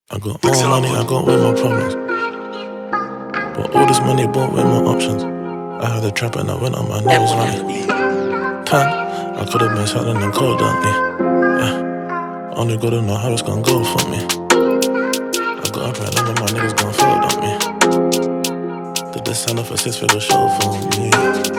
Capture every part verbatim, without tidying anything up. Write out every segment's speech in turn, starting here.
I got all money, I got way more problems. But all this money bought way more options. I had a trap and I went on my nose running. Tan, I could've been selling and cold, don't me? Yeah, only gotta know how it's gonna go for me. I got up right now, my niggas gon' fold on me. Did this sign up a six figure show for me?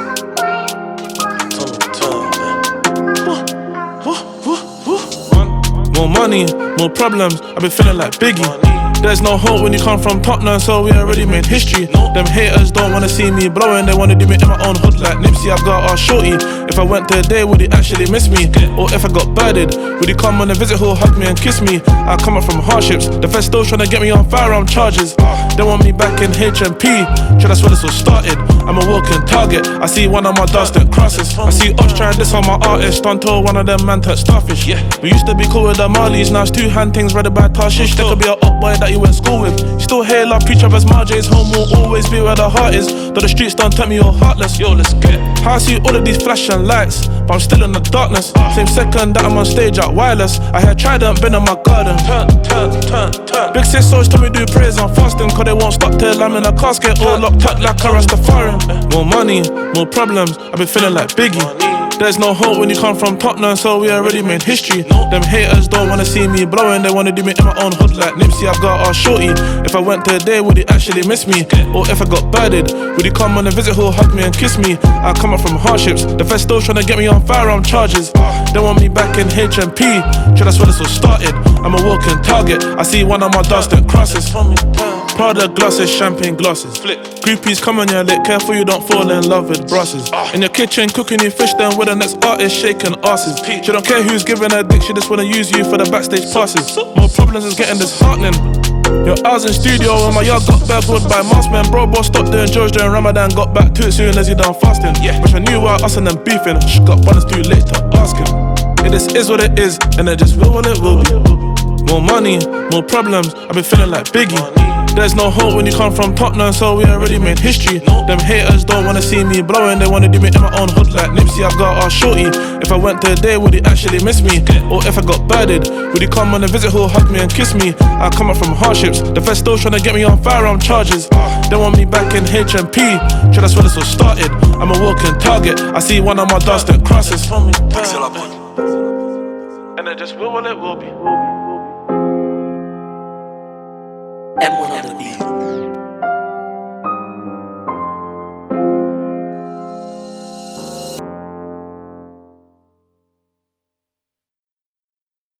More money, more problems, I've been feeling like Biggie. There's no hope when you come from Tottenham, so we already made history. Them haters don't wanna see me blowing, they wanna do me in my own hood like Nipsey. I've got our shorty. If I went there today, would he actually miss me? Or if I got birded, would he come on a visit, he'll hug me and kiss me? I come up from hardships, the feds still trying to get me on firearm charges. They want me back in H M P, sure that's where this all started. I'm a walking target, I see one of my dots that crosses. I see us trying this on my artist, until one of them man touch starfish. We used to be cool with the Marleys, now it's two hand things read by Tarshish. There could be a up boy that you went to school with. Still here, love preach of as Marj's home will always be where the heart is. Though the streets don't tempt me, you're heartless. Yo, let's get how I see all of these flashing lights, but I'm still in the darkness. Same second that I'm on stage at Wireless, I had Trident, been in my garden. Turn, turn, turn, turn. Big sis always told me do prayers, I'm fasting, cause they won't stop till I'm in a casket, all locked up like a Rastafarian. More money, more problems, I've been feeling like Biggie. There's no hope when you come from Tottenham, so we already made history. Them haters don't wanna see me blowing, they wanna do me in my own hood like Nipsey. I've got our shorty. If I went there today, would he actually miss me? Or if I got birded, would he come on a visit, he'll hug me and kiss me? I come up from hardships, the feds still trying to get me on firearm charges. They want me back in H M P, sure that's where this all started. I'm a walking target, I see one of my dots that crosses. Prada glasses, champagne glasses. Groupies come on your lit, careful you don't fall in love with brushes. In your kitchen cooking you fish, then with the next artist shaking asses. She don't care who's giving her dick, she just wanna use you for the backstage passes. More problems is getting disheartening. Your hours in studio and my yard got burgled by maskmen. Bro, boy, stop doing George during Ramadan, got back to it soon as you done fasting. Wish I knew why us and them beefing, shh, got one, it's too late to ask him. Yeah, this is what it is, and it just will what it will be. More money, more problems, I've been feeling like Biggie. There's no hope when you come from Tottenham, so we already made history. Them haters don't wanna see me blowing, they wanna do me in my own hood like Nipsey. I've got our shorty. If I went there today, would he actually miss me? Or if I got birded, would he come on a visit, he'll hug me and kiss me? I come up from hardships, the feds still trying to get me on firearm charges. They want me back in H M P, sure that's where this all started. I'm a walking target, I see one of my dots that crosses. And it just will what it will be. M one on the beat.